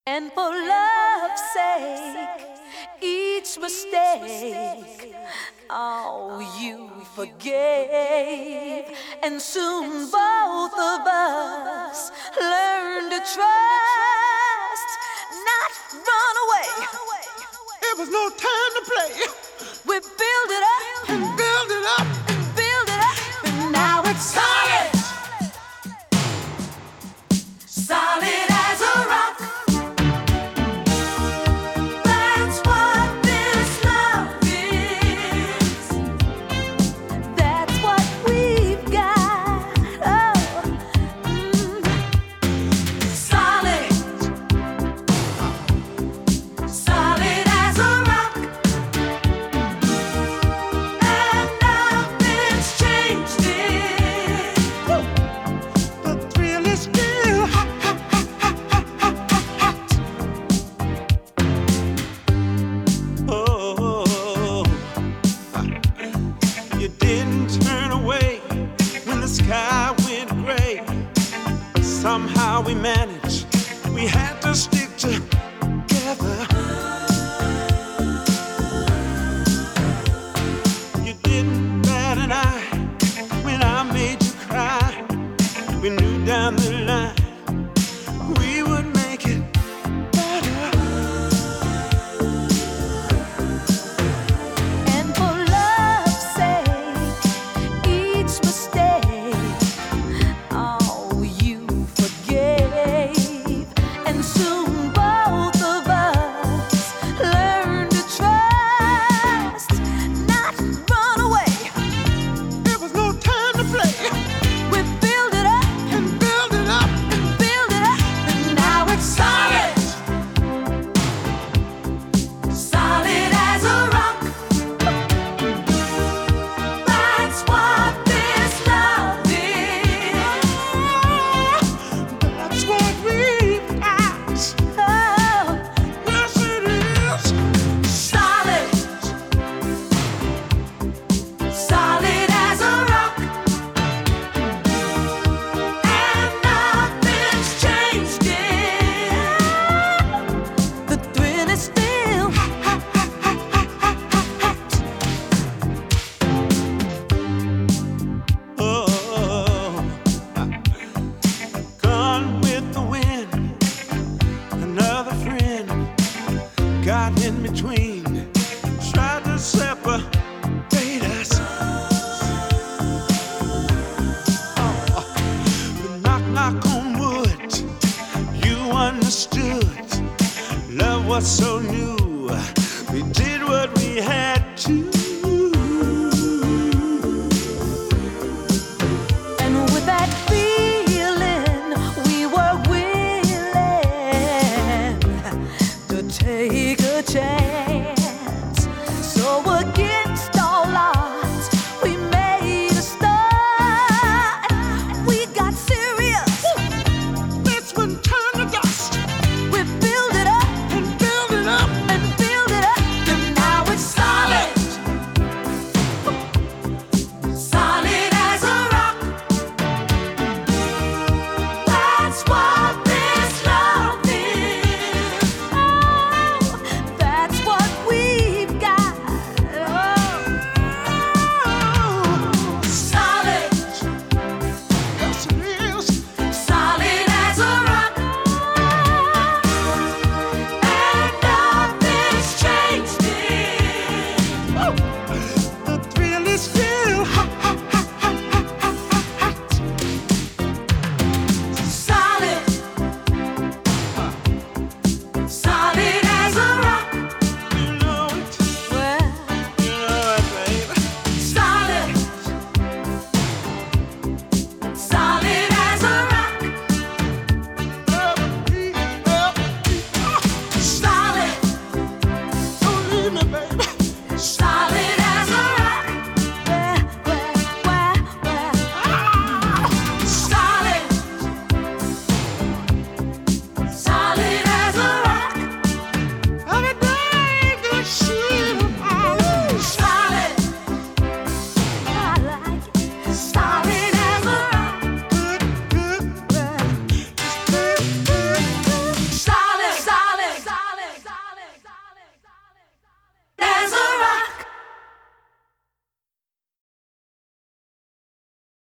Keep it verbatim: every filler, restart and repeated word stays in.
And for love's sake, each mistake, oh, you forgave. And soon both of us learned to trust, not run away. It was no time to play. We build it up and build it up and build it up, and now it's solid. Solid as a rock. That's what this love is. That's what we've got. Oh, mm. Solid. Solid as a rock. And nothing's changed it. The thrill is still hot. You didn't turn away when the sky went gray. Somehow we managed. We had to stick together. You didn't bat an eye when I made you cry. We knew down the line we would make it better. And for love's sake, each mistake, oh, you forgave. And soon both of us learned to trust, not run away. There was no time to play. We build it up And build it up. and build it up, and now it's solid. Solid as a rock. That's what this love is. That's what we've got. Oh, Yes, it is. solid. Solid as a rock. And nothing's changed it. The thrill is still Oh, gone with the wind. Another friend got in between, tried to separate us. Oh, but knock, knock on wood, you understood. Love was so new, we did what we had to. And with that feeling, we were willing to take a chance.